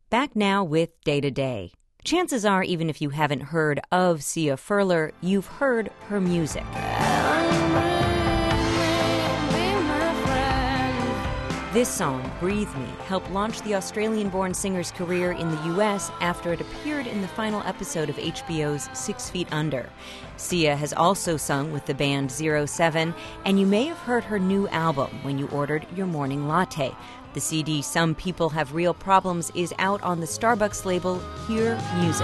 Back now with Day to Day. Chances are, even if you haven't heard of Sia Furler, you've heard her music. This song, Breathe Me, helped launch the Australian-born singer's career in the U.S. after it appeared in the final episode of HBO's 6 Feet Under. Sia has also sung with the band 07, and you may have heard her new album when you ordered your morning latte. The CD, Some People Have Real Problems, is out on the Starbucks label Hear Music.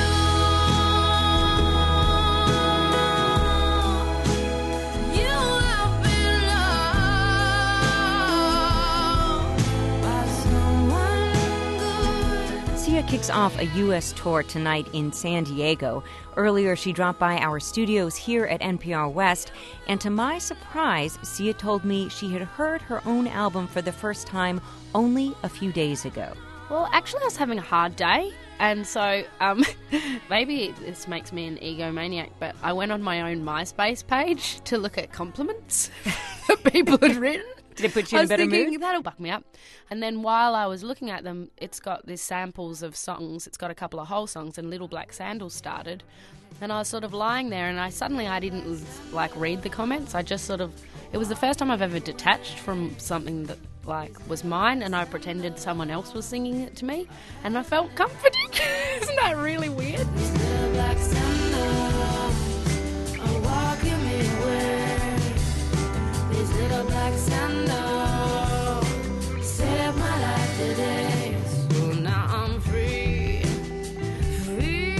Sia kicks off a U.S. tour tonight in San Diego. Earlier, she dropped by our studios here at NPR West, and to my surprise, Sia told me she had heard her own album for the first time only a few days ago. Well, actually, I was having a hard day, and so maybe this makes me an egomaniac, but I went on my own MySpace page to look at compliments that people had written. Did it put you in a better mood? I was thinking, that'll buck me up. And then while I was looking at them, it's got these samples of songs. It's got a couple of whole songs, and Little Black Sandals started. And I was sort of lying there, and I didn't, read the comments. I just it was the first time I've ever detached from something that, was mine, and I pretended someone else was singing it to me. And I felt comforted. Isn't that really weird? Little black sandals are walking me away. These little black sandals saved my life today. So now I'm free, free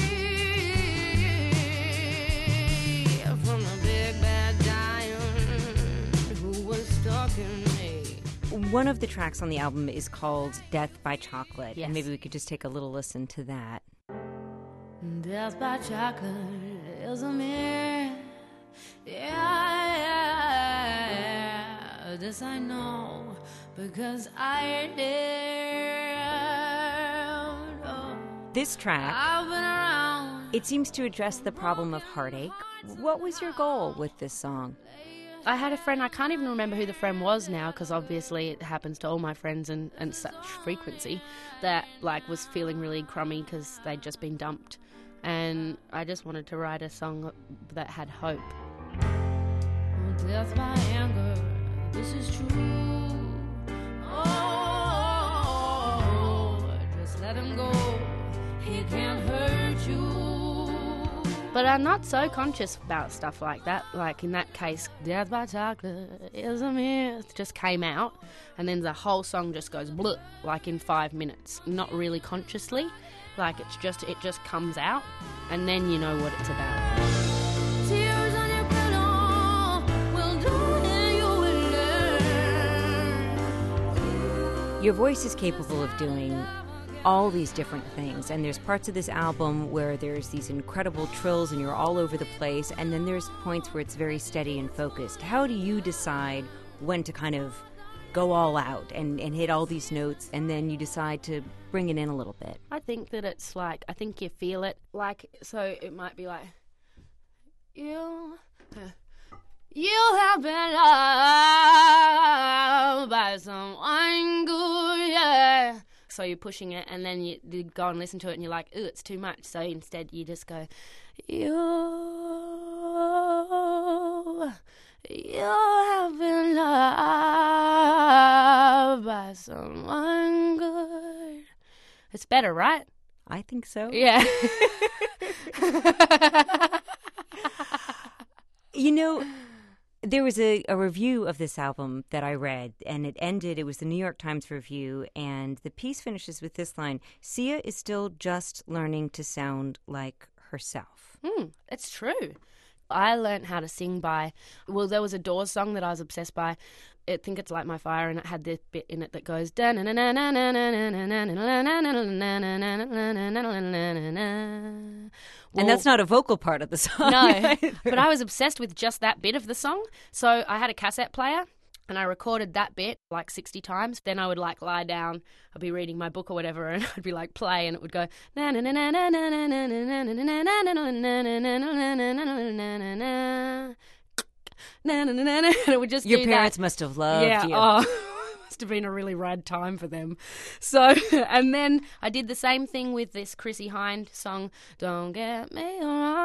from the big bad giant who was stalking me. One of the tracks on the album is called Death by Chocolate. Yes. And maybe we could just take a little listen to that. Death by chocolate is a myth. Yeah. This I know because I did. Oh, this track, I've been around. It seems to address the problem of heartache. What was your goal with this song? I had a friend, I can't even remember who the friend was now because obviously it happens to all my friends and such frequency, that was feeling really crummy because they'd just been dumped. And I just wanted to write a song that had hope. Death by anger, this is true. Oh, just let him go. He can't hurt you. But I'm not so conscious about stuff like that. Like in that case, Death by Chocolate is a myth just came out, and then the whole song just goes bleh, in 5 minutes. Not really consciously. It just comes out, and then you know what it's about. Tears on your pillow will do you will learn. Your voice is capable of doing all these different things, and there's parts of this album where there's these incredible trills and you're all over the place, and then there's points where it's very steady and focused. How do you decide when to kind of go all out and hit all these notes, and then you decide to bring it in a little bit? I think that it's I think you feel it. So it might be you have been loved by someone good, yeah. So you're pushing it, and then you go and listen to it, and you're like, ooh, it's too much. So instead you just go, you have been loved by someone good. It's better, right? I think so. Yeah. There was a review of this album that I read, and it was the New York Times review, and the piece finishes with this line: Sia is still just learning to sound like herself. It's true. I learned how to sing there was a Doors song that I was obsessed by. I think it's Light My Fire, and it had this bit in it that goes and that's not a vocal part of the song. No, but I was obsessed with just that bit of the song. So I had a cassette player, and I recorded that bit 60 times. Then I would lie down, I'd be reading my book or whatever, and I'd be play, and it would go and it would just Your parents must have loved you. Oh, must have been a really rad time for them. So, and then I did the same thing with this Chrissy Hind song, Don't Get Me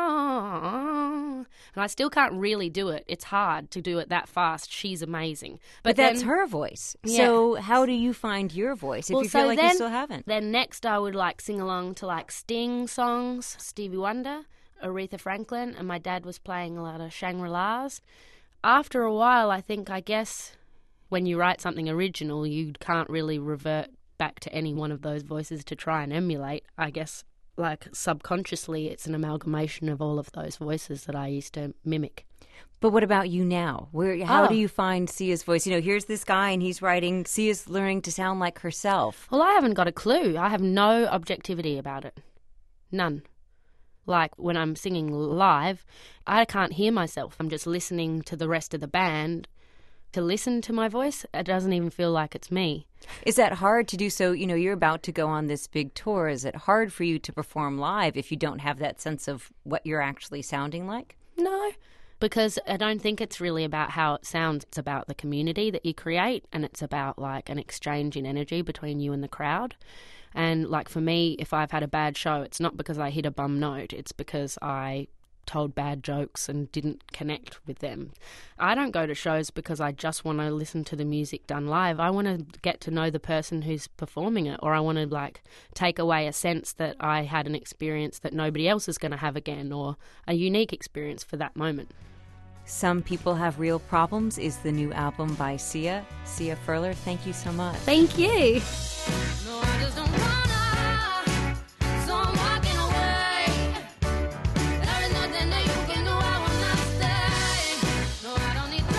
Wrong. And I still can't really do it. It's hard to do it that fast. She's amazing. But that's her voice. Yeah. So how do you find your voice if you feel like you still haven't? Then next I would like sing along to like Sting songs, Stevie Wonder, Aretha Franklin, and my dad was playing a lot of Shangri-Las. After a while, I guess when you write something original, you can't really revert back to any one of those voices to try and emulate. I guess, like, subconsciously, it's an amalgamation of all of those voices that I used to mimic. But what about you now? How do you find Sia's voice? You know, here's this guy and he's writing, Sia's learning to sound like herself. Well, I haven't got a clue. I have no objectivity about it. None. Like, when I'm singing live, I can't hear myself. I'm just listening to the rest of the band. To listen to my voice, it doesn't even feel like it's me. Is that hard to do? So, you know, you're about to go on this big tour. Is it hard for you to perform live if you don't have that sense of what you're actually sounding like? No, because I don't think it's really about how it sounds. It's about the community that you create, and it's about, like, an exchange in energy between you and the crowd. And, like, for me, if I've had a bad show, it's not because I hit a bum note. It's because I told bad jokes and didn't connect with them. I don't go to shows because I just want to listen to the music done live. I want to get to know the person who's performing it, or I want to, like, take away a sense that I had an experience that nobody else is going to have again, or a unique experience for that moment. Some People Have Real Problems is the new album by Sia. Sia Furler, thank you so much. Thank you. No, I just don't wanna, so I'm walking away. There is nothing that you can do, I will not stay. No, I don't need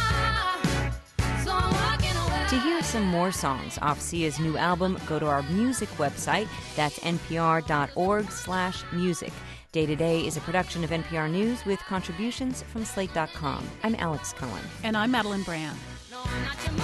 drama, so I'm walking away. To hear some more songs off Sia's new album, go to our music website. That's npr.org/music. Day to Day is a production of NPR News with contributions from Slate.com. I'm Alex Cohen. And I'm Madeline Brand. No, I'm not your